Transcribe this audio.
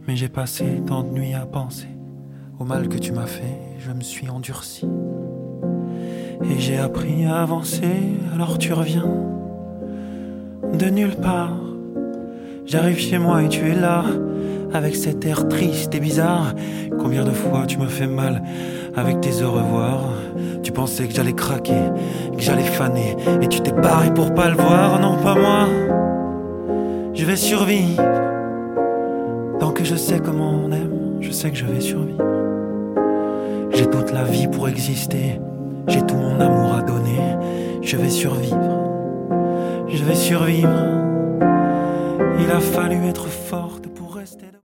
Mais j'ai passé tant de nuits à penser au mal que tu m'as fait, je me suis endurci. Et j'ai appris à avancer, alors tu reviens de nulle part. J'arrive chez moi et tu es là, avec cet air triste et bizarre. Combien de fois tu m'as fait mal avec tes au revoir. Tu pensais que j'allais craquer, que j'allais faner, et tu t'es barré pour pas le voir. Non, pas moi, je vais survivre. Tant que je sais comment on aime, je sais que je vais survivre. J'ai toute la vie pour exister, j'ai tout mon amour à donner. Je vais survivre, je vais survivre. Il a fallu être forte